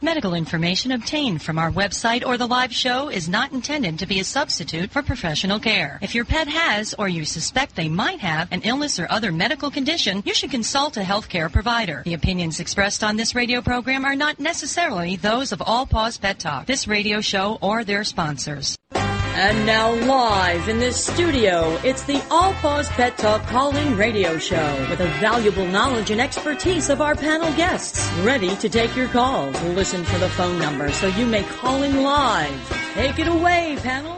Medical information obtained from our website or the live show is not intended to be a substitute for professional care. If your pet has or you suspect they might have an illness or other medical condition, you should consult a healthcare provider. The opinions expressed on this radio program are not necessarily those of All Paws Pet Talk, this radio show, or their sponsors. And now live in this studio, it's the All Paws Pet Talk call-in radio show with the valuable knowledge and expertise of our panel guests. Ready to take your calls. Listen for the phone number so you may call in live. Take it away, panel.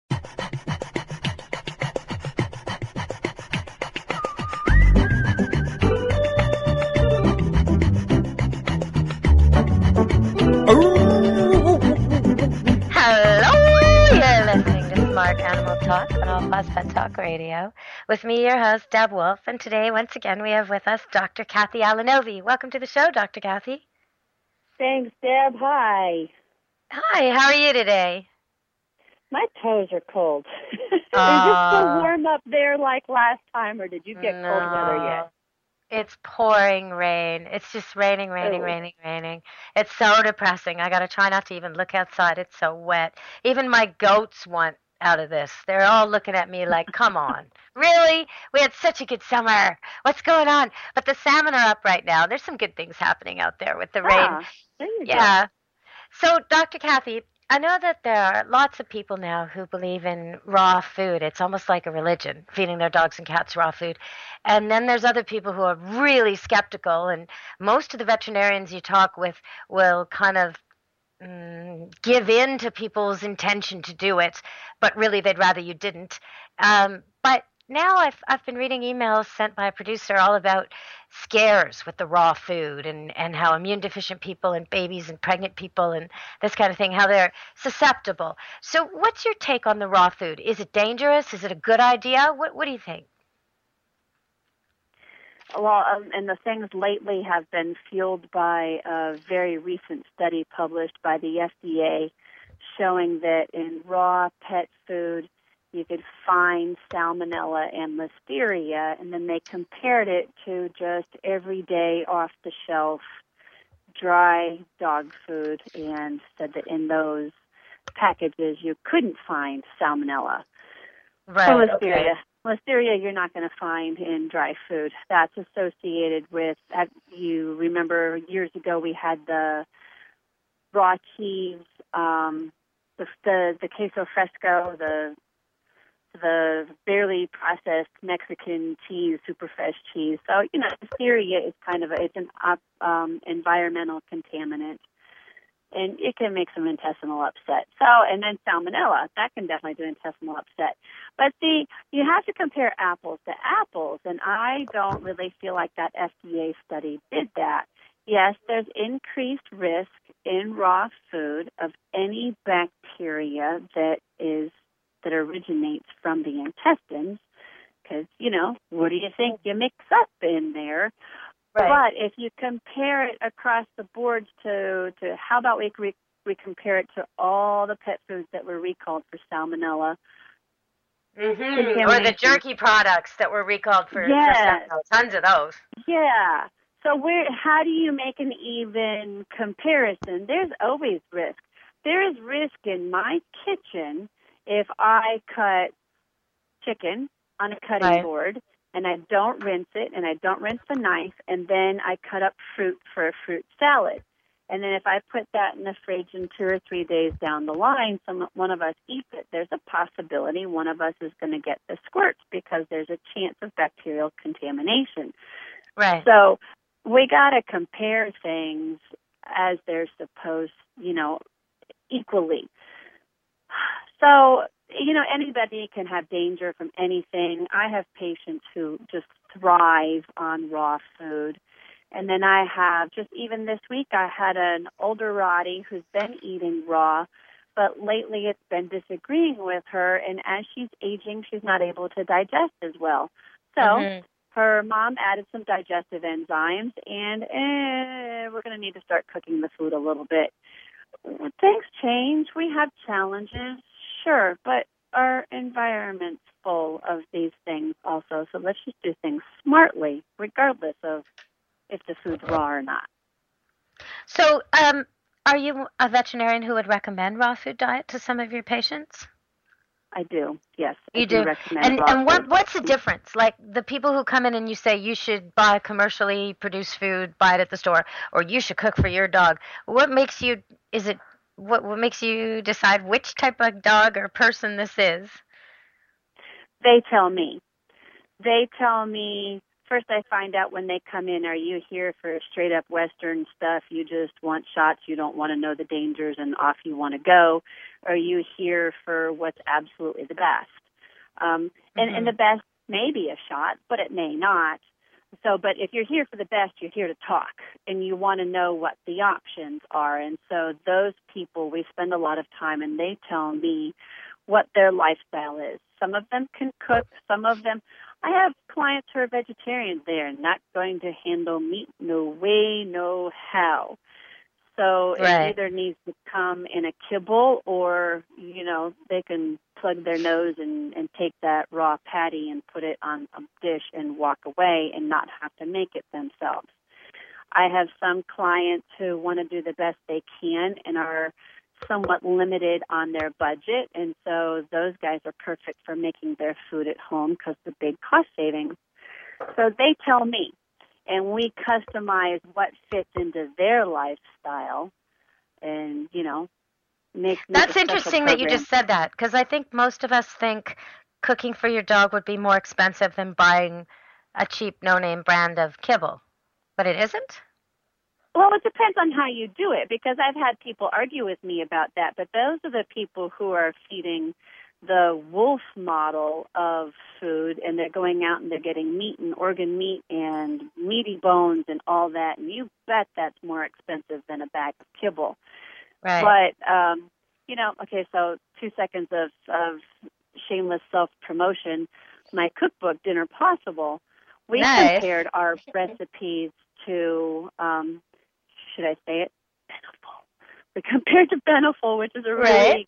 Smart Animal Talk on All Paws Pet Talk Radio. With me, your host, Deb Wolf, and today, once again, we have with us Dr. Kathy Alanovi. Welcome to the show, Dr. Kathy. Thanks, Deb. Hi. Hi, how are you today? My toes are cold. Is it still warm up there like last time, or did you get cold weather yet? It's pouring rain. It's just raining. It's so depressing. I got to try not to even look outside. It's so wet. Even my goats want out of this. They're all looking at me like, come on. Really? We had such a good summer. What's going on? But the salmon are up right now. There's some good things happening out there with the rain. There you go. So, Dr. Kathy, I know that there are lots of people now who believe in raw food. It's almost like a religion, feeding their dogs and cats raw food. And then there's other people who are really skeptical, and most of the veterinarians you talk with will kind of give in to people's intention to do it, but really they'd rather you didn't. But now I've been reading emails sent by a producer all about scares with the raw food and how immune deficient people and babies and pregnant people and this kind of thing, how they're susceptible. So what's your take on the raw food? Is it dangerous? Is it a good idea? What do you think? Well, and the things lately have been fueled by a very recent study published by the FDA showing that in raw pet food you could find salmonella and listeria, and then they compared it to just everyday off-the-shelf dry dog food and said that in those packages you couldn't find salmonella. Right. So listeria. Okay. Listeria you're not going to find in dry food. That's associated with, you remember years ago we had the raw cheese, the queso fresco, the barely processed Mexican cheese, super fresh cheese. So, listeria is kind of it's an environmental contaminant. And it can make some intestinal upset. So, and then salmonella, that can definitely do intestinal upset. But see, you have to compare apples to apples, and I don't really feel like that FDA study did that. Yes, there's increased risk in raw food of any bacteria that originates from the intestines, because, what do you think you mix up in there? Right. But if you compare it across the board to how about we compare it to all the pet foods that were recalled for salmonella? Mm-hmm. Or the jerky products that were recalled for salmonella. Tons of those. Yeah. So how do you make an even comparison? There's always risk. There is risk in my kitchen if I cut chicken on a cutting board, and I don't rinse it, and I don't rinse the knife, and then I cut up fruit for a fruit salad. And then if I put that in the fridge and 2 or 3 days down the line, one of us eats it, there's a possibility one of us is going to get the squirts because there's a chance of bacterial contamination. Right. So we got to compare things as they're supposed, equally. So, anybody can have danger from anything. I have patients who just thrive on raw food. And then I have, just even this week, I had an older Rottie who's been eating raw, but lately it's been disagreeing with her. And as she's aging, she's not able to digest as well. So her mom added some digestive enzymes, and we're going to need to start cooking the food a little bit. Things change. We have challenges, sure, but our environment's full of these things also. So let's just do things smartly, regardless of if the food's raw or not. So are you a veterinarian who would recommend raw food diet to some of your patients? I do, yes. You I do recommend raw and food. what's the difference? Like the people who come in and you say you should buy commercially produced food, buy it at the store, or you should cook for your dog. What makes you what makes you decide which type of dog or person this is? They tell me. First I find out when they come in, are you here for straight up Western stuff? You just want shots, you don't want to know the dangers, and off you want to go. Or are you here for what's absolutely the best? And the best may be a shot, but it may not. So, but if you're here for the best, you're here to talk, and you want to know what the options are. And so those people, we spend a lot of time, and they tell me what their lifestyle is. Some of them can cook. Some of them, I have clients who are vegetarians. They are not going to handle meat, no way, no how. So It either needs to come in a kibble, or, they can plug their nose and take that raw patty and put it on a dish and walk away and not have to make it themselves. I have some clients who want to do the best they can and are somewhat limited on their budget, and so those guys are perfect for making their food at home because of the big cost savings. So they tell me, and we customize what fits into their lifestyle, and make That's interesting that you just said that, because I think most of us think cooking for your dog would be more expensive than buying a cheap no-name brand of kibble, but it isn't? Well, it depends on how you do it, because I've had people argue with me about that, but those are the people who are feeding the wolf model of food, and they're going out and they're getting meat and organ meat and meaty bones and all that, and you bet that's more expensive than a bag of kibble. Right. But, okay, so 2 seconds of shameless self-promotion. My cookbook, Dinner Possible, we compared our recipes to, should I say it? Beneful. We compared to Beneful, which is a really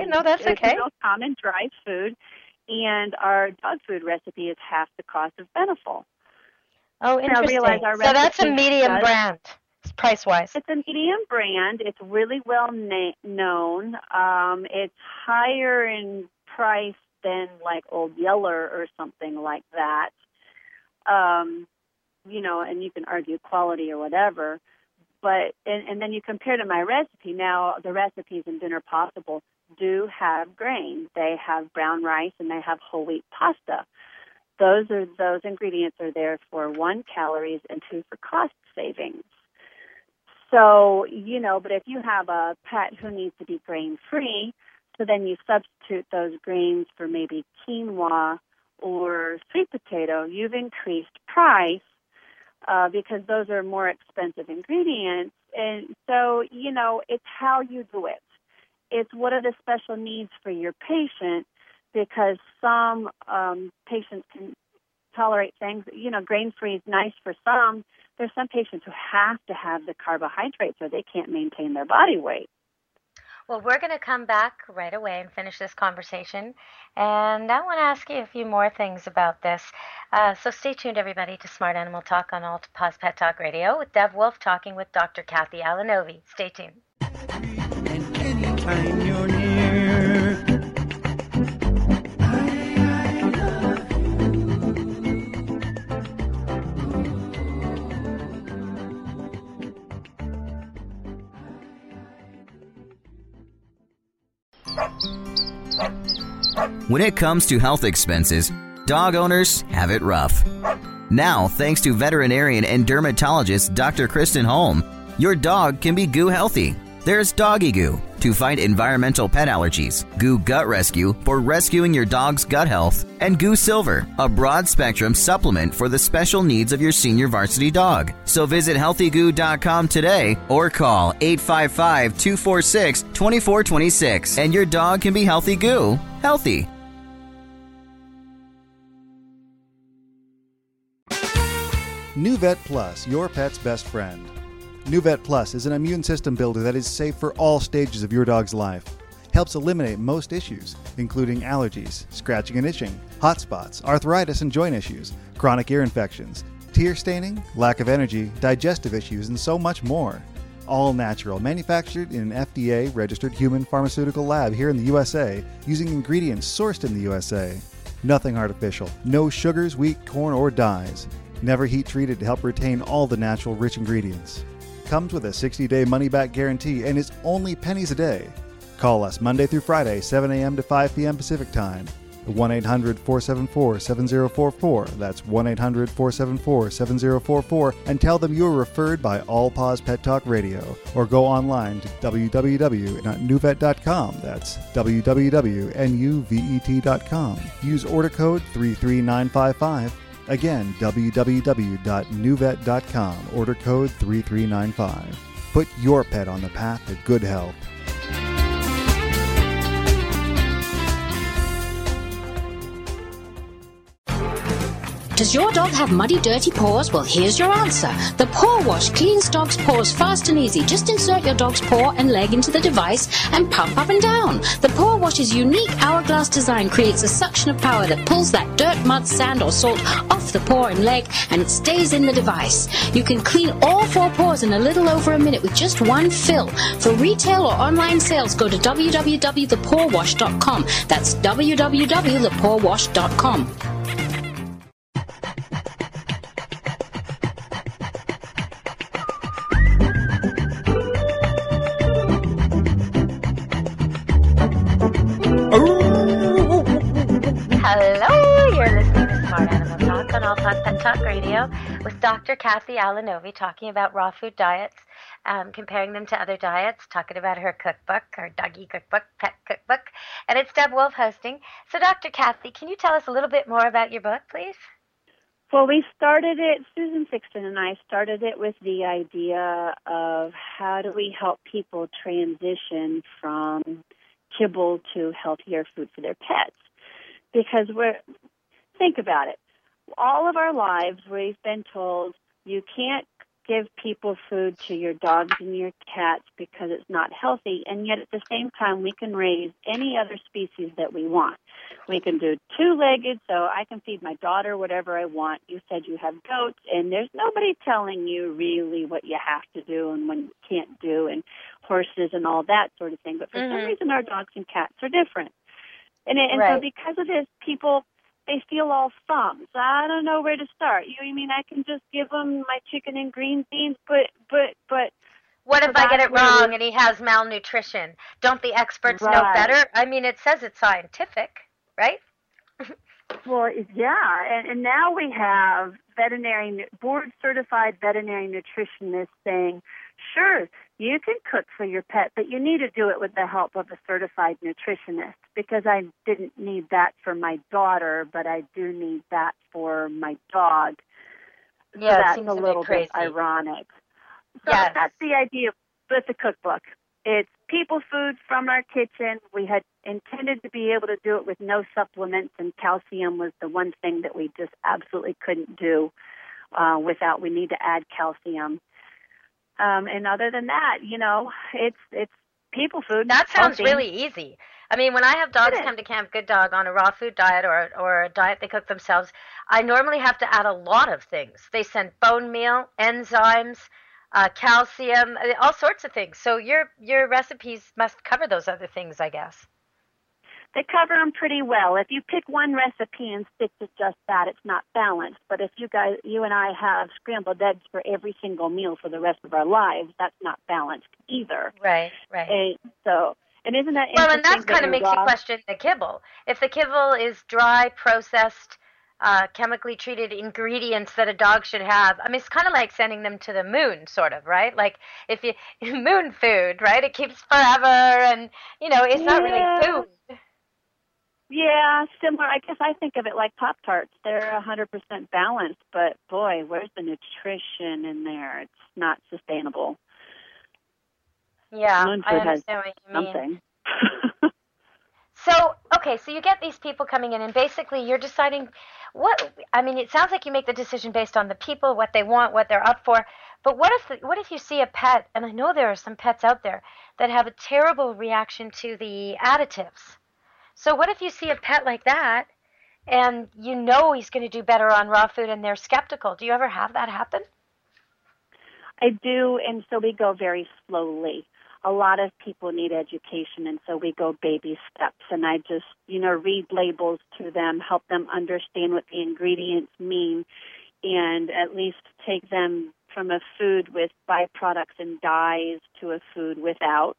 common dry food, and our dog food recipe is half the cost of Beneful. Oh, interesting. So that's a medium brand, price-wise. It's a medium brand. It's really well known. It's higher in price than like Old Yeller or something like that. And you can argue quality or whatever. But and then you compare to my recipe. Now, the recipes in Dinner Possible do have grain. They have brown rice and they have whole wheat pasta. Those ingredients are there for 1, calories, and 2, for cost savings. So, but if you have a pet who needs to be grain-free, so then you substitute those grains for maybe quinoa or sweet potato, you've increased price because those are more expensive ingredients. And so, it's how you do it. It's what are the special needs for your patient, because some patients can tolerate things. Grain-free is nice for some. There's some patients who have to have the carbohydrates or they can't maintain their body weight. Well, we're going to come back right away and finish this conversation. And I want to ask you a few more things about this. So stay tuned, everybody, to Smart Animal Talk on All Paws Pet Talk Radio with Deb Wolf talking with Dr. Kathy Alanovi. Stay tuned. And anytime you're near, I love When it comes to health expenses, dog owners have it rough. Now, thanks to veterinarian and dermatologist Dr. Kristen Holm, your dog can be GOO healthy. There's Doggy Goo to fight environmental pet allergies, GOO Gut Rescue for rescuing your dog's gut health, and GOO Silver, a broad-spectrum supplement for the special needs of your senior varsity dog. So visit healthygoo.com today or call 855-246-2426, and your dog can be Healthy Goo healthy. NuVet Plus, your pet's best friend. NuVet Plus is an immune system builder that is safe for all stages of your dog's life. Helps eliminate most issues, including allergies, scratching and itching, hot spots, arthritis and joint issues, chronic ear infections, tear staining, lack of energy, digestive issues, and so much more. All natural, manufactured in an FDA-registered human pharmaceutical lab here in the USA, using ingredients sourced in the USA. Nothing artificial, no sugars, wheat, corn, or dyes. Never heat treated to help retain all the natural rich ingredients. Comes with a 60-day money-back guarantee and is only pennies a day. Call us Monday through Friday, 7 a.m. to 5 p.m. Pacific Time. 1-800-474-7044. That's 1-800-474-7044, and tell them you were referred by All Paws Pet Talk Radio, or go online to www.nuvet.com. That's www.nuvet.com. Use order code 33955. Again, www.nuvet.com. Order code 3395. Put your pet on the path to good health. Does your dog have muddy, dirty paws? Well, here's your answer. The Paw Wash cleans dogs' paws fast and easy. Just insert your dog's paw and leg into the device and pump up and down. The Paw Wash's unique hourglass design creates a suction of power that pulls that dirt, mud, sand, or salt off the paw and leg, and it stays in the device. You can clean all 4 paws in a little over a minute with just one fill. For retail or online sales, go to www.thepawwash.com. That's www.thepawwash.com. Hello, you're listening to Smart Animal Talk on All Paws Pet Talk Radio with Dr. Kathy Alanovi talking about raw food diets, comparing them to other diets, talking about her cookbook, her doggy cookbook, pet cookbook, and it's Deb Wolf hosting. So, Dr. Kathy, can you tell us a little bit more about your book, please? Well, we started it, Susan Sixton and I started it with the idea of how do we help people transition from kibble to healthier food for their pets. Because think about it. All of our lives, we've been told you can't give people food to your dogs and your cats because it's not healthy, and yet at the same time, we can raise any other species that we want. We can do 2-legged, so I can feed my daughter whatever I want. You said you have goats, and there's nobody telling you really what you have to do and what you can't do, and horses and all that sort of thing. But for some reason, our dogs and cats are different. And so because of this, people, they feel all thumbs. I don't know where to start. You mean I can just give him my chicken and green beans, but what if I get it wrong and he has malnutrition? Don't the experts know better? I mean, it says it's scientific, right? Well, yeah, and now we have board-certified veterinary nutritionists saying, sure, you can cook for your pet, but you need to do it with the help of a certified nutritionist, because I didn't need that for my daughter, but I do need that for my dog. Yeah, so that's a little bit ironic. So that's the idea with the cookbook. It's people food from our kitchen. We had intended to be able to do it with no supplements, and calcium was the one thing that we just absolutely couldn't do without. We need to add calcium. And other than that, it's people food. That sounds really easy. I mean, when I have dogs come to Camp Good Dog on a raw food diet or a diet they cook themselves, I normally have to add a lot of things. They send bone meal, enzymes, calcium, all sorts of things. So your recipes must cover those other things, I guess. They cover them pretty well. If you pick one recipe and stick to just that, it's not balanced. But if you and I have scrambled eggs for every single meal for the rest of our lives, that's not balanced either. Right. And isn't that interesting? Well, and that kind of makes you question the kibble. If the kibble is dry, processed, chemically treated ingredients that a dog should have, I mean, it's kind of like sending them to the moon, sort of, right? Like if you moon food, right? It keeps forever, and it's not really food. Yeah, similar. I guess I think of it like Pop-Tarts. They're 100% balanced, but boy, where's the nutrition in there? It's not sustainable. Yeah, Moon I food understand what you mean. Something. So you get these people coming in, and basically you're deciding it sounds like you make the decision based on the people, what they want, what they're up for. But what if you see a pet, and I know there are some pets out there that have a terrible reaction to the additives. So what if you see a pet like that, and he's going to do better on raw food, and they're skeptical? Do you ever have that happen? I do, and so we go very slowly. A lot of people need education, and so we go baby steps. And I just, read labels to them, help them understand what the ingredients mean, and at least take them from a food with byproducts and dyes to a food without,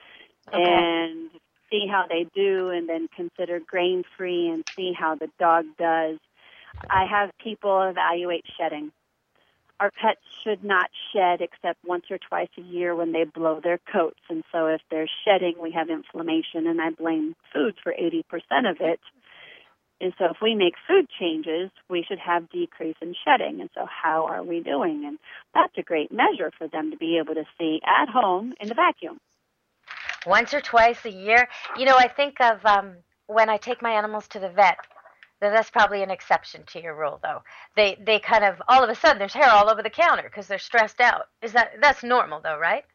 and see how they do, and then consider grain-free and see how the dog does. I have people evaluate shedding. Our pets should not shed except once or twice a year when they blow their coats. And so if they're shedding, we have inflammation, and I blame food for 80% of it. And so if we make food changes, we should have decrease in shedding. And so how are we doing? And that's a great measure for them to be able to see at home in the vacuum. Once or twice a year. I think of when I take my animals to the vet. That's probably an exception to your rule, though. They kind of, all of a sudden, there's hair all over the counter because they're stressed out. That's normal, though, right?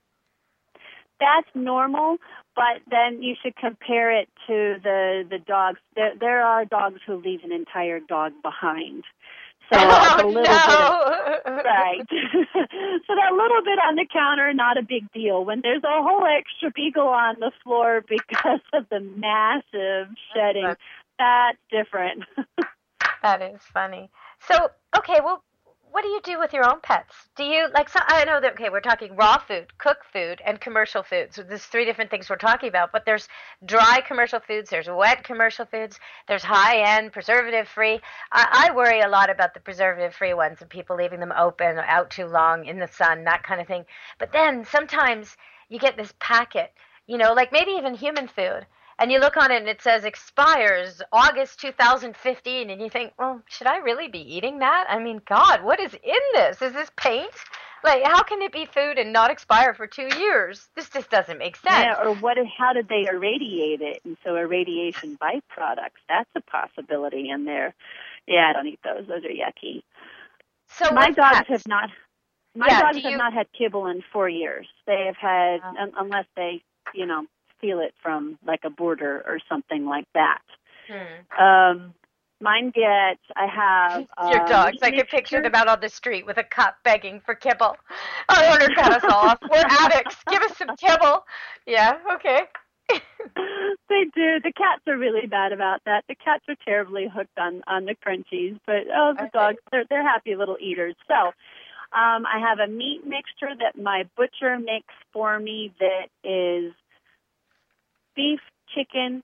That's normal, but then you should compare it to the dogs. There are dogs who leave an entire dog behind. So a little bit, right. So that little bit on the counter, not a big deal. When there's a whole extra beagle on the floor because of the massive shedding, that's different. That is funny. So, okay, well, what do you do with your own pets? Do you, I know that, we're talking raw food, cooked food, and commercial foods. So there's 3 different things we're talking about, but there's dry commercial foods, there's wet commercial foods, there's high-end, preservative-free. I worry a lot about the preservative-free ones and people leaving them open out too long in the sun, that kind of thing. But then sometimes you get this packet, like maybe even human food, and you look on it and it says expires August 2015, and you think, well, should I really be eating that? I mean, God, what is in this? Is this paint? How can it be food and not expire for 2 years? This just doesn't make sense. Yeah, or how did they irradiate it? And so irradiation byproducts, that's a possibility in there. Yeah, I don't eat those. Those are yucky. So my dogs have not had kibble in 4 years. They have had, unless they, steal it from a border or something like that. Mine I have... Your dogs. I could picture them out on the street with a cup begging for kibble. Our owner cut us off. We're addicts. Give us some kibble. Yeah, okay. They do. The cats are really bad about that. The cats are terribly hooked on the crunchies, but the dogs, they're happy little eaters. So I have a meat mixture that my butcher makes for me that is beef, chicken,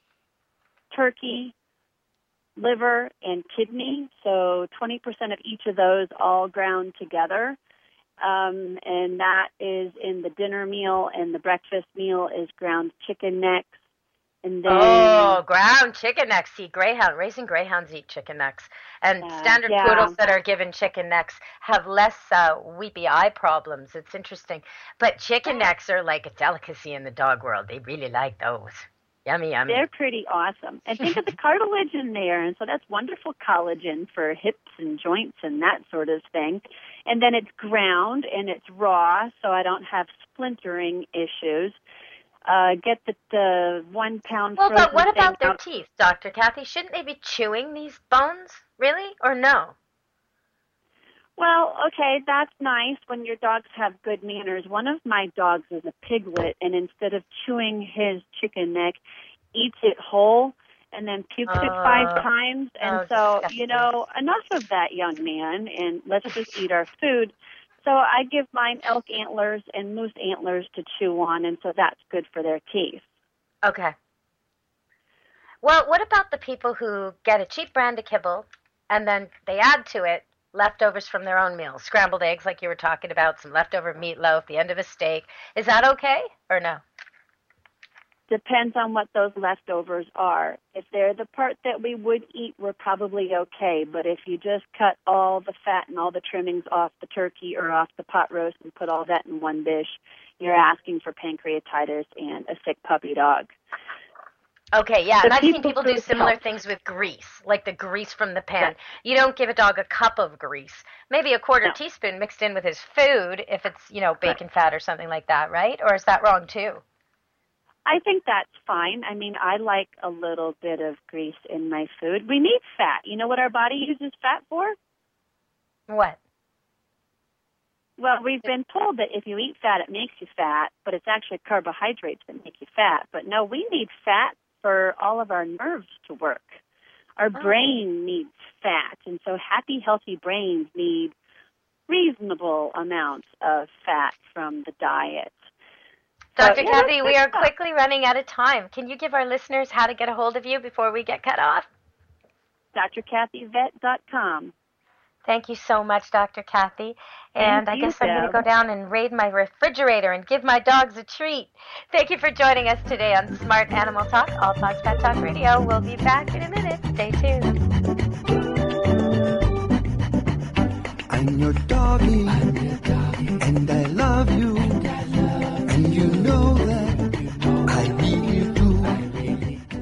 turkey, liver, and kidney. So 20% of each of those all ground together. And that is in the dinner meal, and the breakfast meal is ground chicken necks. And then, ground chicken necks. See, racing greyhounds eat chicken necks. And standard poodles that are given chicken necks have less weepy eye problems. It's interesting. But chicken necks are like a delicacy in the dog world. They really like those. Yummy, yummy. They're pretty awesome. And think of the cartilage in there. And so that's wonderful collagen for hips and joints and that sort of thing. And then it's ground and it's raw, so I don't have splintering issues. Get the 1 pound frozen. Well, but what about their teeth, Dr. Kathy? Shouldn't they be chewing these bones, really, or no? Well, okay, that's nice when your dogs have good manners. One of my dogs is a piglet, and instead of chewing his chicken neck, eats it whole and then pukes it 5 times. And so, disgusting. Enough of that, young man, and let's just eat our food. So I give mine elk antlers and moose antlers to chew on, and so that's good for their teeth. Okay. Well, what about the people who get a cheap brand of kibble and then they add to it leftovers from their own meals, scrambled eggs like you were talking about, some leftover meatloaf, the end of a steak? Is that okay or no? Depends on what those leftovers are. If they're the part that we would eat, we're probably okay. But if you just cut all the fat and all the trimmings off the turkey or off the pot roast and put all that in one dish, you're asking for pancreatitis and a sick puppy dog. Okay, yeah, and I've seen people do similar things with grease, like the grease from the pan. You don't give a dog a cup of grease. Maybe a quarter teaspoon mixed in with his food if it's, bacon fat or something like that, right? Or is that wrong too? I think that's fine. I mean, I like a little bit of grease in my food. We need fat. You know what our body uses fat for? What? Well, we've been told that if you eat fat, it makes you fat, but it's actually carbohydrates that make you fat. But no, we need fat for all of our nerves to work. Our brain needs fat, and so happy, healthy brains need reasonable amounts of fat from the diet. Dr. Kathy, we are quickly running out of time. Can you give our listeners how to get a hold of you before we get cut off? drkathyvet.com. Thank you so much, Dr. Kathy. And I guess I'm going to go down and raid my refrigerator and give my dogs a treat. Thank you for joining us today on Smart Animal Talk, All Paws Pet Talk Radio. We'll be back in a minute. Stay tuned. I'm your doggy, and I love you, and you know that I really do.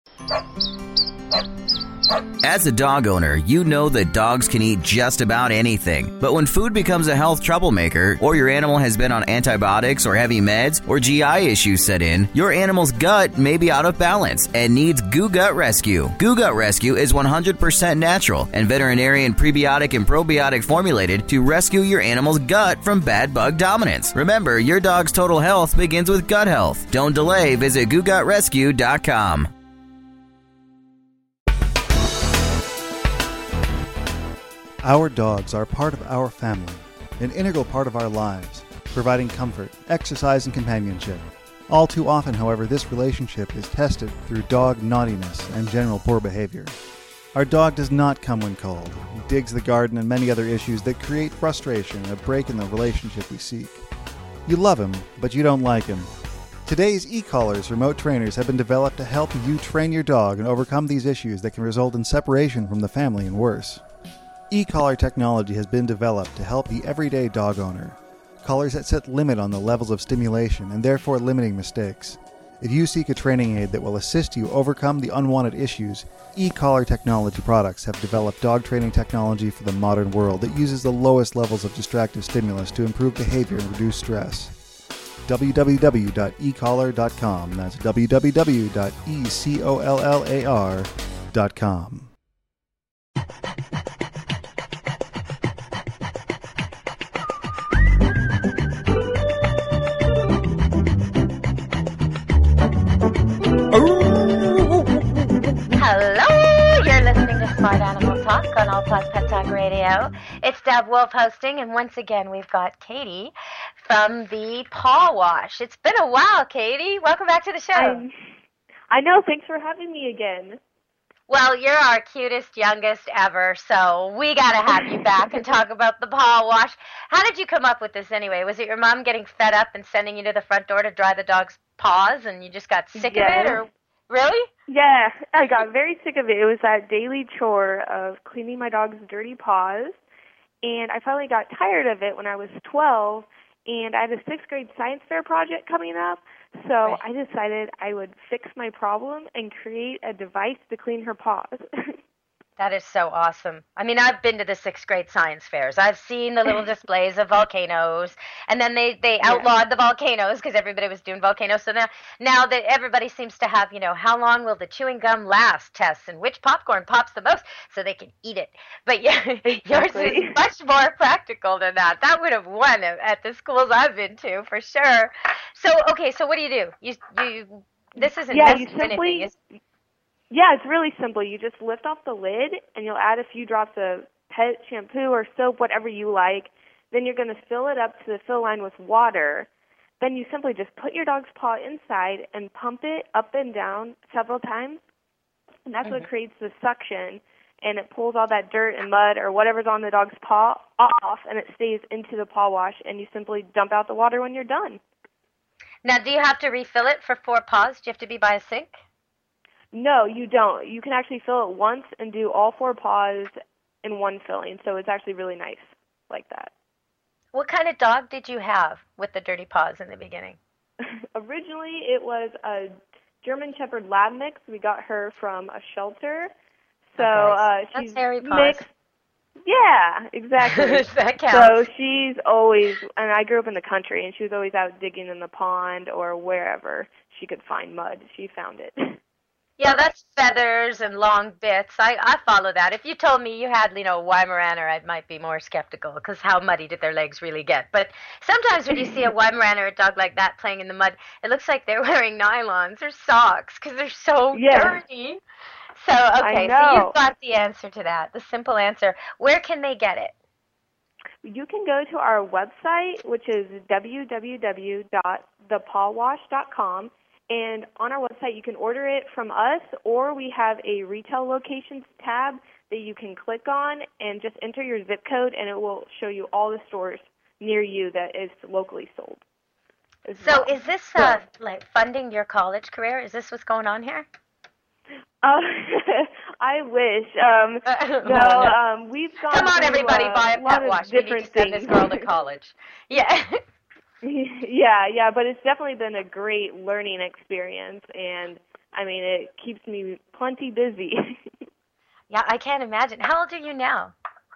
As a dog owner, you know that dogs can eat just about anything. But when food becomes a health troublemaker, or your animal has been on antibiotics or heavy meds, or GI issues set in, your animal's gut may be out of balance and needs Goo Gut Rescue. Goo Gut Rescue is 100% natural and veterinarian prebiotic and probiotic formulated to rescue your animal's gut from bad bug dominance. Remember, your dog's total health begins with gut health. Don't delay. Visit GooGutRescue.com. Our dogs are part of our family, an integral part of our lives, providing comfort, exercise, and companionship. All too often, however, this relationship is tested through dog naughtiness and general poor behavior. Our dog does not come when cold. He digs the garden and many other issues that create frustration and a break in the relationship we seek. You love him, but you don't like him. Today's e-collars remote trainers have been developed to help you train your dog and overcome these issues that can result in separation from the family and worse. E-collar technology has been developed to help the everyday dog owner. Collars that set limit on the levels of stimulation and therefore limiting mistakes. If you seek a training aid that will assist you overcome the unwanted issues, e-collar technology products have developed dog training technology for the modern world that uses the lowest levels of distractive stimulus to improve behavior and reduce stress. www.ecollar.com. That's www.ecollar.com. Hello, you're listening to Smart Animal Talk on All Paws Pet Talk Radio. It's Deb Wolf hosting, and once again we've got Katie from the Paw Wash. It's been a while, Katie. Welcome back to the show. I know. Thanks for having me again. Well, you're our cutest, youngest ever, so we got to have you back and talk about the Paw Wash. How did you come up with this anyway? Was it your mom getting fed up and sending you to the front door to dry the dog's paws, and you just got sick of it, or really? Yeah, I got very sick of it. It was that daily chore of cleaning my dog's dirty paws, and I finally got tired of it when I was 12, and I had a 6th grade science fair project coming up, so I decided I would fix my problem and create a device to clean her paws. That is so awesome. I mean, I've been to the 6th grade science fairs. I've seen the little displays of volcanoes, and then they outlawed the volcanoes because everybody was doing volcanoes. So now that everybody seems to have, how long will the chewing gum last tests and which popcorn pops the most so they can eat it. But yours is much more practical than that. That would have won at the schools I've been to for sure. So, okay, so what do? This isn't anything. Yeah, it's really simple. You just lift off the lid, and you'll add a few drops of pet shampoo or soap, whatever you like. Then you're going to fill it up to the fill line with water. Then you simply just put your dog's paw inside and pump it up and down several times. And that's what creates the suction, and it pulls all that dirt and mud or whatever's on the dog's paw off, and it stays into the paw wash, and you simply dump out the water when you're done. Now, do you have to refill it for 4 paws? Do you have to be by a sink? No, you don't. You can actually fill it once and do all 4 paws in one filling, so it's actually really nice like that. What kind of dog did you have with the dirty paws in the beginning? Originally, it was a German Shepherd Lab mix. We got her from a shelter, so she's hairy paws. Mixed. Yeah, exactly. That counts. So she's always, and I grew up in the country, and she was always out digging in the pond or wherever she could find mud. She found it. Yeah, that's feathers and long bits. I follow that. If you told me you had, Weimaraner, I might be more skeptical because how muddy did their legs really get? But sometimes when you see a Weimaraner, a dog like that playing in the mud, it looks like they're wearing nylons or socks because they're so dirty. So, okay, so you've got the answer to that, the simple answer. Where can they get it? You can go to our website, which is www.thepawwash.com. And on our website, you can order it from us, or we have a retail locations tab that you can click on and just enter your zip code, and it will show you all the stores near you that is locally sold. So is this like funding your college career? Is this what's going on here? I wish. We've gone. Come on, everybody, buy a pet wash. We need to send this girl to college. Yeah. Yeah, but it's definitely been a great learning experience, and I mean, it keeps me plenty busy. Yeah, I can't imagine. How old are you now?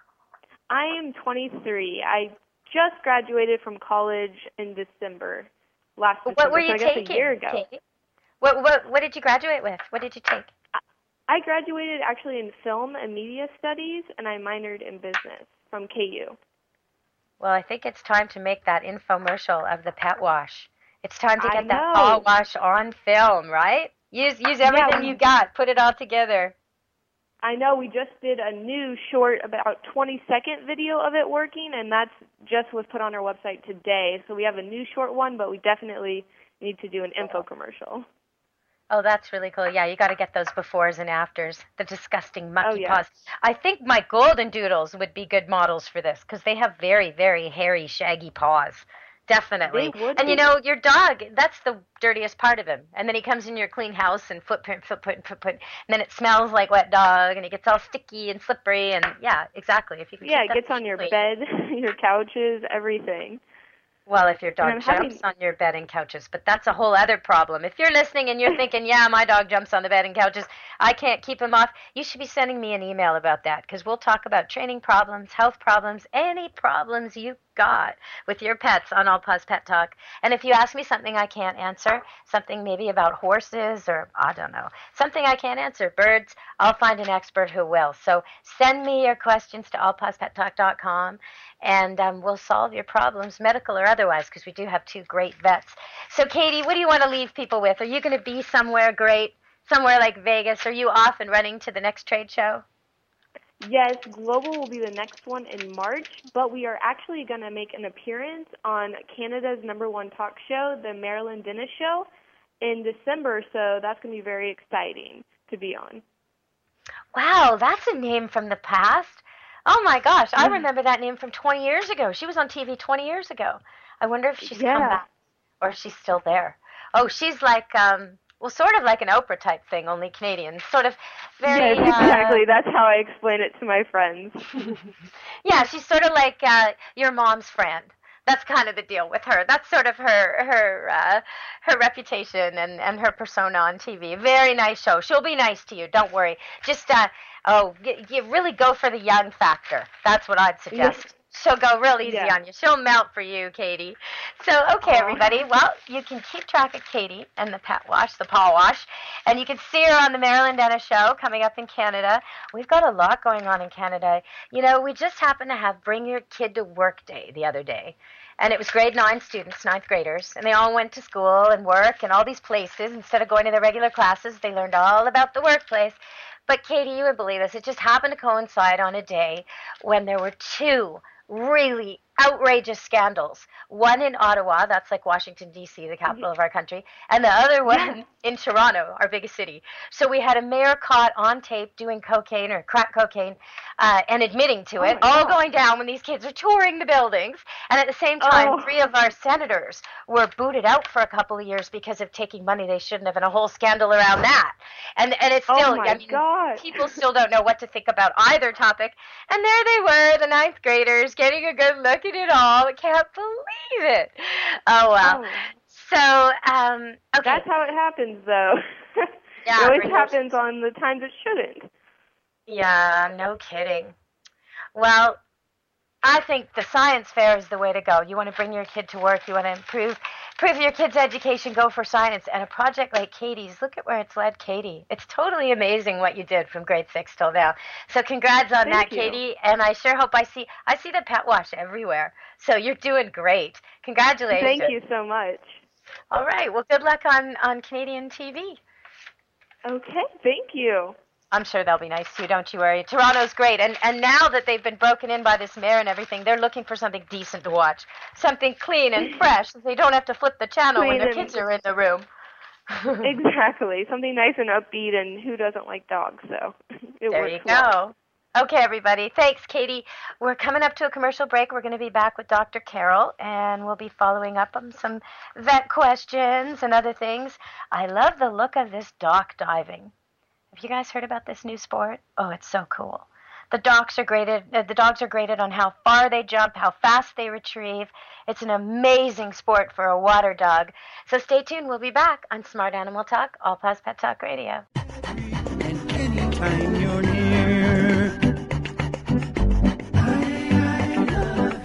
I am 23. I just graduated from college in December last December. What were you taking? A year ago. Katie? What did you graduate with? What did you take? I graduated actually in film and media studies, and I minored in business from KU. Well, I think it's time to make that infomercial of the pet wash. It's time to get that paw wash on film, right? Use everything you got. Put it all together. I know. We just did a new short, about 20-second video of it working, and that's just was put on our website today. So we have a new short one, but we definitely need to do an info commercial. Oh, that's really cool. Yeah, you got to get those befores and afters, the disgusting mucky paws. I think my golden doodles would be good models for this because they have very, very hairy, shaggy paws. Definitely. And your dog, that's the dirtiest part of him. And then he comes in your clean house and footprint. And then it smells like wet dog and he gets all sticky and slippery. And yeah, exactly. If you can it gets on your bed, your couches, everything. Well, if your dog jumps on your bed and couches, but that's a whole other problem. If you're listening and you're thinking, yeah, my dog jumps on the bed and couches, I can't keep him off, you should be sending me an email about that because we'll talk about training problems, health problems, any problems you got with your pets on All Paws Pet Talk. And if you ask me something I can't answer, something maybe about horses or, I don't know, something I can't answer, birds, I'll find an expert who will. So send me your questions to allpawspettalk.com. And we'll solve your problems, medical or otherwise, because we do have two great vets. So, Katie, what do you want to leave people with? Are you going to be somewhere great, somewhere like Vegas? Are you off and running to the next trade show? Yes, Global will be the next one in March, but we are actually going to make an appearance on Canada's #1 talk show, the Marilyn Dennis Show, in December, so that's going to be very exciting to be on. Wow, that's a name from the past. Oh, my gosh. I remember that name from 20 years ago. She was on TV 20 years ago. I wonder if she's come back or if she's still there. Oh, she's like, sort of like an Oprah type thing, only Canadian. Sort of very... Yes, exactly. That's how I explain it to my friends. Yeah, she's sort of like your mom's friend. That's kind of the deal with her. That's sort of her reputation and her persona on TV. Very nice show. She'll be nice to you. Don't worry. Just you really go for the young factor. That's what I'd suggest. She'll go real easy on you. She'll melt for you, Katie. So, okay, everybody. Well, you can keep track of Katie and the pet wash, the paw wash, and you can see her on the Marilyn Dennis Show coming up in Canada. We've got a lot going on in Canada. We just happened to have Bring Your Kid to Work Day the other day. And it was grade 9 students, 9th graders, and they all went to school and work and all these places. Instead of going to their regular classes, they learned all about the workplace. But, Katie, you would believe this. It just happened to coincide on a day when there were two really outrageous scandals. One in Ottawa, that's like Washington, D.C., the capital of our country, and the other one in Toronto, our biggest city. So we had a mayor caught on tape doing cocaine or crack cocaine and admitting to it, all going down when these kids are touring the buildings. And at the same time, 3 of our senators were booted out for a couple of years because of taking money they shouldn't have, and a whole scandal around that. And it's still, people still don't know what to think about either topic. And there they were, the 9th graders, getting a good look at it all. I can't believe it. Oh, wow. So, okay. That's how it happens, though. Yeah, it always happens on the times it shouldn't. Yeah, no kidding. Well, I think the science fair is the way to go. You want to bring your kid to work. You want to improve your kid's education. Go for science. And a project like Katie's, look at where it's led Katie. It's totally amazing what you did from grade 6 till now. So congrats on that, Katie. And I sure hope I see the pet wash everywhere. So you're doing great. Congratulations. Thank you so much. All right. Well, good luck on Canadian TV. Okay. Thank you. I'm sure they'll be nice too, don't you worry. Toronto's great. And now that they've been broken in by this mayor and everything, they're looking for something decent to watch. Something clean and fresh so they don't have to flip the channel when their kids are in the room. Exactly. Something nice and upbeat, and who doesn't like dogs, so it there works you well. go. Okay, everybody. Thanks, Katie. We're coming up to a commercial break. We're going to be back with Dr. Carol, and we'll be following up on some vet questions and other things. I love the look of this dock diving. Have you guys heard about this new sport? Oh, it's so cool. The dogs are graded on how far they jump, how fast they retrieve. It's an amazing sport for a water dog. So stay tuned. We'll be back on Smart Animal Talk, All Paws Pet Talk Radio. And anytime you're near, I love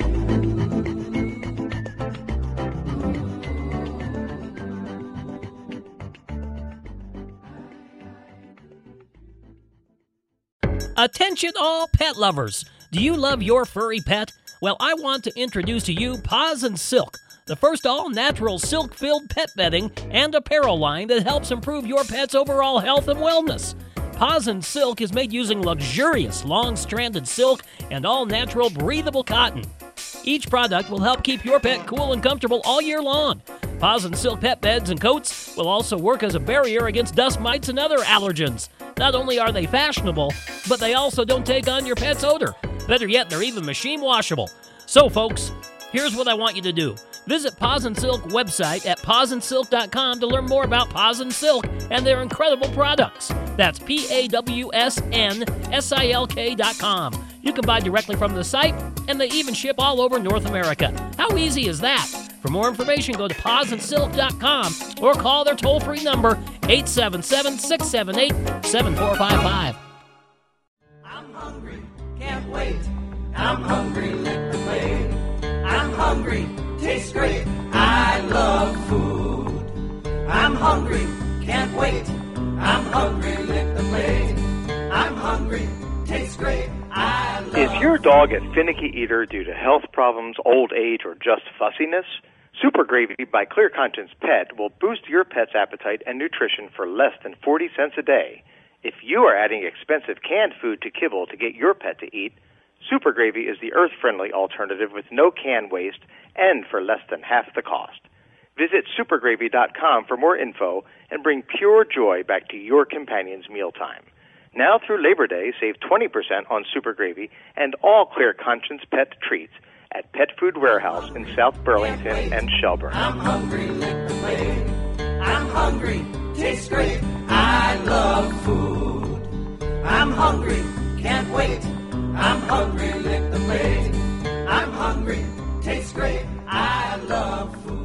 Attention all pet lovers! Do you love your furry pet? Well, I want to introduce to you Paws and Silk, the first all-natural silk-filled pet bedding and apparel line that helps improve your pet's overall health and wellness. Paws and Silk is made using luxurious long-stranded silk and all-natural breathable cotton. Each product will help keep your pet cool and comfortable all year long. Paws and Silk pet beds and coats will also work as a barrier against dust mites and other allergens. Not only are they fashionable, but they also don't take on your pet's odor. Better yet, they're even machine washable. So, folks, here's what I want you to do. Visit Paws and Silk website at pawsandsilk.com to learn more about Paws and Silk and their incredible products. That's PAWSNSILK.com. You can buy directly from the site, and they even ship all over North America. How easy is that? For more information, go to pawsandsilk.com or call their toll-free number, 877-678-7455. I'm hungry, can't wait. I'm hungry, lick the plate. I'm hungry, tastes great. I love food. I'm hungry, can't wait. I'm hungry, lick the plate. I'm hungry, tastes great. I love. Is your dog a finicky eater due to health problems, old age, or just fussiness? Super Gravy by Clear Conscience Pet will boost your pet's appetite and nutrition for less than 40 cents a day. If you are adding expensive canned food to kibble to get your pet to eat, Super Gravy is the earth-friendly alternative with no can waste and for less than half the cost. Visit supergravy.com for more info and bring pure joy back to your companion's mealtime. Now through Labor Day, save 20% on Super Gravy and all Clear Conscience Pet treats at Pet Food Warehouse in South Burlington and Shelburne. I'm hungry, lick the plate. I'm hungry, tastes great. I love food. I'm hungry, can't wait. I'm hungry, lick the plate. I'm hungry, tastes great. I love food.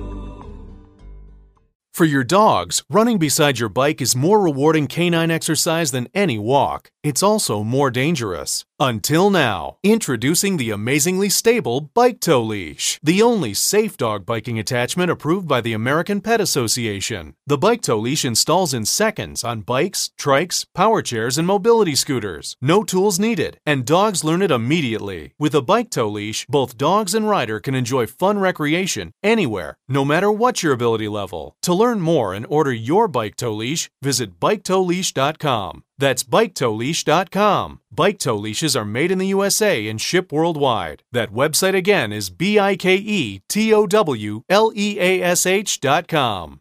For your dogs, running beside your bike is more rewarding canine exercise than any walk. It's also more dangerous. Until now, introducing the amazingly stable Bike Tow Leash, the only safe dog biking attachment approved by the American Pet Association. The Bike Tow Leash installs in seconds on bikes, trikes, power chairs, and mobility scooters. No tools needed, and dogs learn it immediately. With a Bike Tow Leash, both dogs and rider can enjoy fun recreation anywhere, no matter what your ability level. To learn more and order your Bike Tow Leash, visit BikeTowLeash.com. That's BikeTowLeash.com. Bike Tow Leashes are made in the USA and ship worldwide. That website again is BikeTowLeash.com.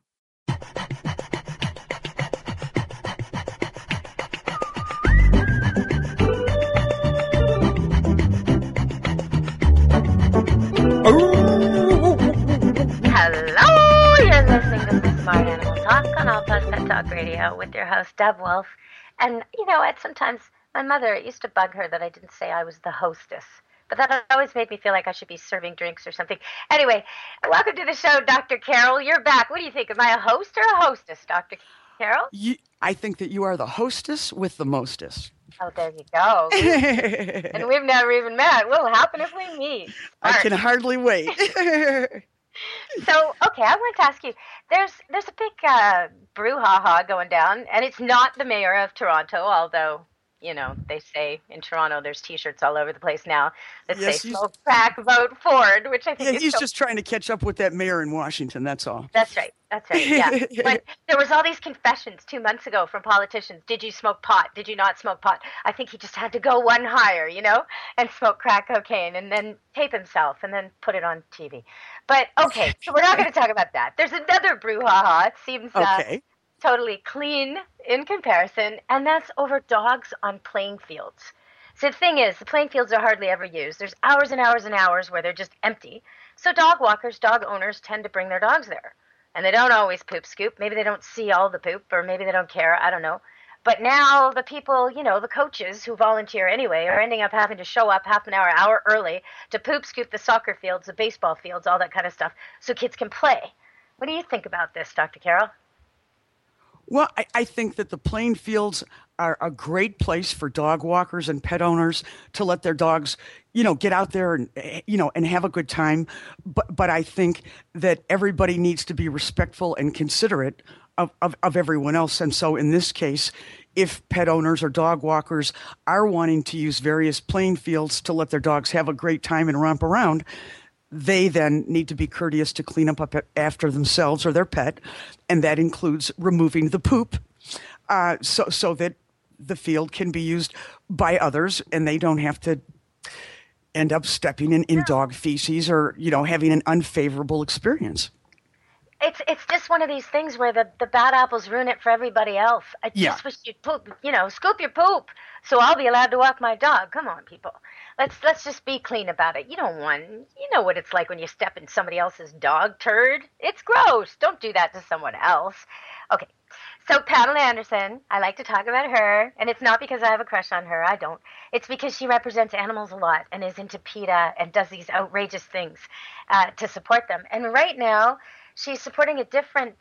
Hello, you're listening to the Smart Animal Talk on All Paws Pet Talk Radio with your host, Deb Wolf. And, you know, sometimes my mother, it used to bug her that I didn't say I was the hostess. But that always made me feel like I should be serving drinks or something. Anyway, welcome to the show, Dr. Carol. You're back. What do you think? Am I a host or a hostess, Dr. Carol? I think that you are the hostess with the mostest. Oh, there you go. And we've never even met. What'll happen if we meet? I can hardly wait. So, okay, I want to ask you, there's a big brouhaha going down, and it's not the mayor of Toronto, although, you know, they say in Toronto there's T-shirts all over the place now that say smoke crack, vote Ford, which I think is he's just trying to catch up with that mayor in Washington, that's all. That's right, yeah. But there was all these confessions 2 months ago from politicians. Did you smoke pot? Did you not smoke pot? I think he just had to go one higher, you know, and smoke crack cocaine and then tape himself and then put it on TV. But, okay, so we're not going to talk about that. There's another brouhaha. It seems totally clean in comparison, and that's over dogs on playing fields. So the thing is, the playing fields are hardly ever used. There's hours and hours and hours where they're just empty. So dog walkers, dog owners tend to bring their dogs there. And they don't always poop scoop. Maybe they don't see all the poop, or maybe they don't care. I don't know. But now the people, you know, the coaches who volunteer anyway are ending up having to show up half an hour early to poop scoop the soccer fields, the baseball fields, all that kind of stuff, so kids can play. What do you think about this, Dr. Carol? Well, I think that the playing fields are a great place for dog walkers and pet owners to let their dogs, you know, get out there and, you know, and have a good time. But I think that everybody needs to be respectful and considerate of everyone else. And so in this case, if pet owners or dog walkers are wanting to use various playing fields to let their dogs have a great time and romp around, they then need to be courteous to clean up after themselves or their pet, and that includes removing the poop so that the field can be used by others and they don't have to end up stepping in dog feces or, you know, having an unfavorable experience. It's just one of these things where the bad apples ruin it for everybody else. I just wish you'd poop, you know, scoop your poop so I'll be allowed to walk my dog. Come on, people. Let's just be clean about it. You know what it's like when you step in somebody else's dog turd. It's gross. Don't do that to someone else. Okay. So Pamela Anderson, I like to talk about her, and it's not because I have a crush on her. I don't. It's because she represents animals a lot and is into PETA and does these outrageous things to support them. And right now, she's supporting a different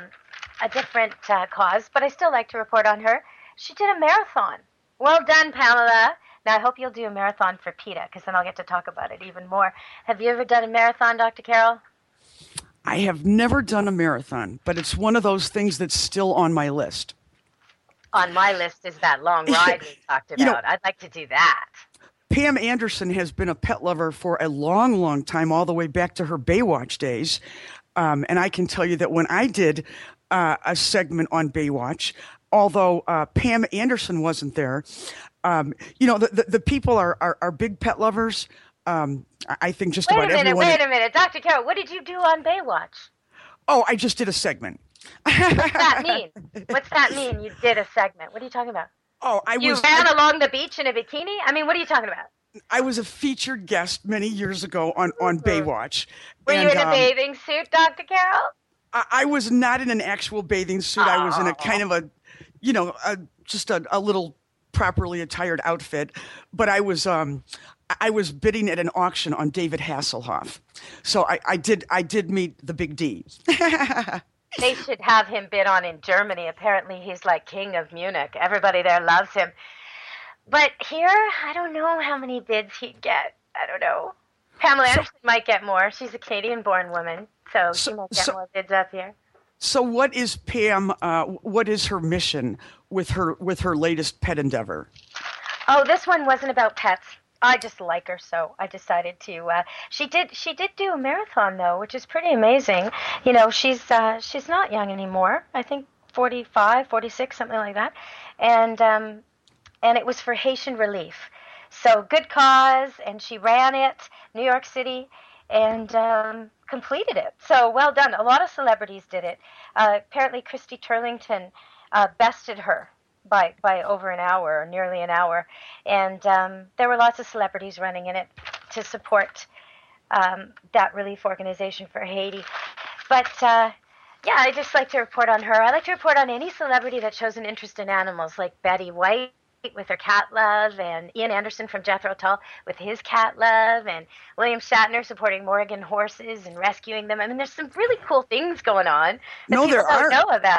cause, but I still like to report on her. She did a marathon. Well done, Pamela. Now, I hope you'll do a marathon for PETA, because then I'll get to talk about it even more. Have you ever done a marathon, Dr. Carol? I have never done a marathon, but it's one of those things that's still on my list. On my list is that long ride we talked about. You know, I'd like to do that. Pam Anderson has been a pet lover for a long, long time, all the way back to her Baywatch days. And I can tell you that when I did a segment on Baywatch, although Pam Anderson wasn't there, you know, the people are big pet lovers. I think just about everyone. Wait a minute, Dr. Carol, what did you do on Baywatch? Oh, I just did a segment. What's that mean? What's that mean? You did a segment. What are you talking about? Oh, You ran along the beach in a bikini? I mean, what are you talking about? I was a featured guest many years ago on Baywatch. Were you in a bathing suit, Dr. Carol? I was not in an actual bathing suit. I was in a kind of a, you know, just a little properly attired outfit. But I was bidding at an auction on David Hasselhoff. So I did meet the Big D. They should have him bid on in Germany. Apparently he's like king of Munich. Everybody there loves him. But here, I don't know how many bids he'd get. I don't know. Pamela Anderson might get more. She's a Canadian-born woman, so she might get more bids up here. So what is Pam, what is her mission with her latest pet endeavor? Oh, this one wasn't about pets. I just like her, so I decided to. She did do a marathon, though, which is pretty amazing. You know, she's not young anymore. I think 45, 46, something like that. And it was for Haitian Relief. So good cause, and she ran it, New York City, and completed it. So well done. A lot of celebrities did it. Apparently Christy Turlington bested her by over an hour, or nearly an hour. And there were lots of celebrities running in it to support that relief organization for Haiti. But yeah, I just like to report on her. I like to report on any celebrity that shows an interest in animals, like Betty White with her cat love, and Ian Anderson from Jethro Tull with his cat love, and William Shatner supporting Morgan horses and rescuing them. I mean, there's some really cool things going on that people don't know about.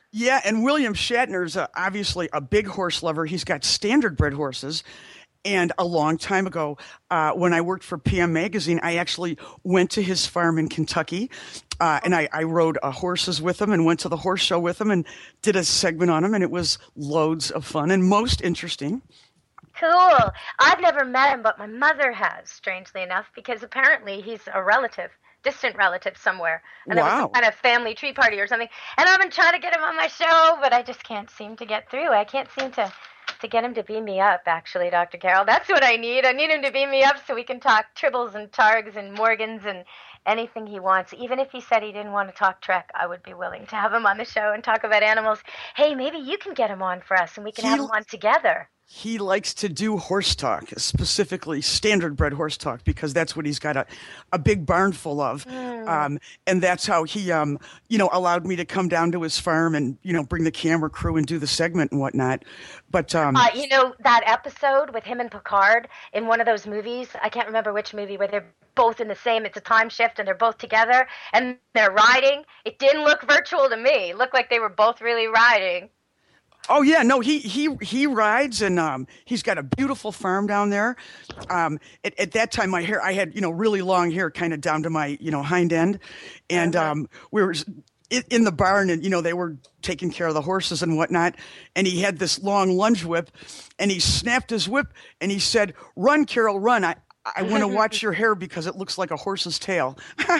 Yeah, and William Shatner's obviously a big horse lover. He's got standard bred horses. And a long time ago, when I worked for PM Magazine, I actually went to his farm in Kentucky, and I rode horses with him and went to the horse show with him and did a segment on him, and it was loads of fun and most interesting. Cool. I've never met him, but my mother has, strangely enough, because apparently he's a relative, distant relative somewhere. And there was some kind of family tree party or something. And I've been trying to get him on my show, but I just can't seem to get through. I can't seem to get him to beam me up, actually, Dr. Carol. That's what I need. I need him to beam me up so we can talk Tribbles and Targs and Morgans and anything he wants. Even if he said he didn't want to talk Trek, I would be willing to have him on the show and talk about animals. Hey, maybe you can get him on for us and we can have him on together. He likes to do horse talk, specifically standard bred horse talk, because that's what he's got a big barn full of. And that's how he, allowed me to come down to his farm and, bring the camera crew and do the segment and whatnot. But, that episode with him and Picard in one of those movies, I can't remember which movie, where they're both in the same, it's a time shift and they're both together and they're riding. It didn't look virtual to me. It looked like they were both really riding. Oh yeah, no, he rides, and he's got a beautiful farm down there. At that time, my hair, I had really long hair, kind of down to my hind end, and we were in the barn, and they were taking care of the horses and whatnot. And he had this long lunge whip, and he snapped his whip, and he said, "Run, Carol, run! I want to watch your hair because it looks like a horse's tail."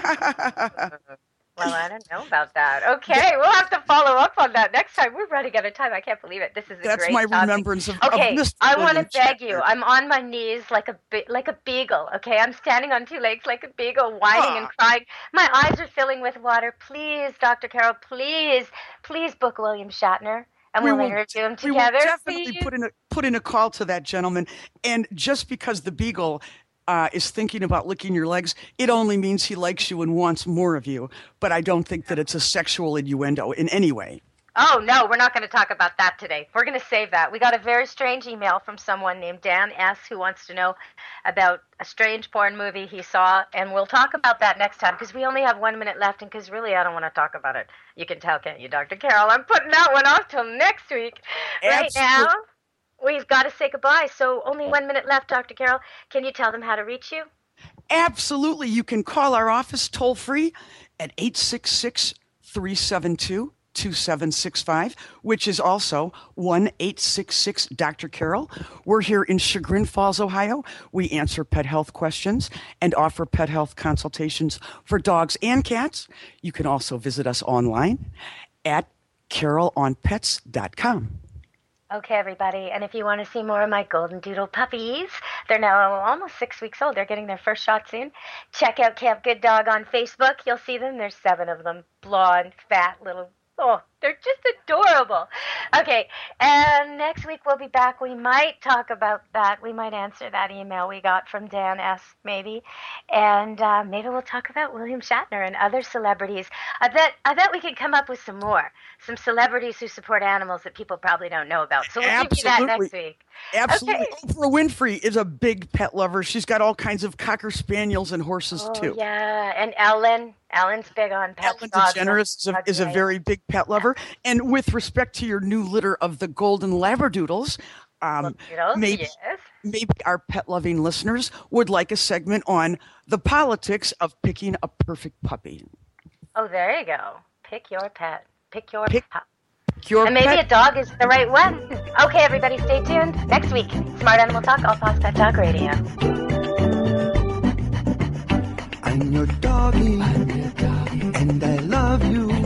Well, I don't know about that. Okay, we'll have to follow up on that next time. We're running out of time. I can't believe it. This is a great topic. That's my remembrance of Mr. I want to beg you. I'm on my knees like a beagle, okay? I'm standing on two legs like a beagle, whining and crying. My eyes are filling with water. Please, Dr. Carol, please book William Shatner. And we'll interview him together. We will definitely put in a call to that gentleman. And just because the beagle is thinking about licking your legs, it only means he likes you and wants more of you. But I don't think that it's a sexual innuendo in any way. Oh, no, we're not going to talk about that today. We're going to save that. We got a very strange email from someone named Dan S. who wants to know about a strange porn movie he saw, and we'll talk about that next time because we only have 1 minute left, and because really I don't want to talk about it. You can tell, can't you, Dr. Carol? I'm putting that one off till next week. Right now, we've got to say goodbye, so only 1 minute left, Dr. Carol. Can you tell them how to reach you? Absolutely. You can call our office toll-free at 866-372-2765, which is also 1-866-Dr. We're here in Chagrin Falls, Ohio. We answer pet health questions and offer pet health consultations for dogs and cats. You can also visit us online at carolonpets.com. Okay, everybody, and if you want to see more of my golden doodle puppies, they're now almost 6 weeks old. They're getting their first shot soon. Check out Camp Good Dog on Facebook. You'll see them. There's 7 of them. Blonde, fat, little. Oh, they're just adorable. Okay, and next week we'll be back. We might talk about that. We might answer that email we got from Dan S., maybe. And maybe we'll talk about William Shatner and other celebrities. I bet we can come up with some more. Some celebrities who support animals that people probably don't know about. So we'll give you that next week. Absolutely. Okay. Oprah Winfrey is a big pet lover. She's got all kinds of Cocker Spaniels and horses, too. Yeah, and Ellen. Ellen's big on pets. Ellen DeGeneres is a very big pet lover. And with respect to your new litter of the golden Labradoodles, maybe our pet-loving listeners would like a segment on the politics of picking a perfect puppy. Oh, there you go. Pick your pet. Pick your pup. And maybe a dog is the right one. Okay, everybody, stay tuned. Next week, Smart Animal Talk, All Paws Pet Talk Radio. I'm your doggy, and I love you.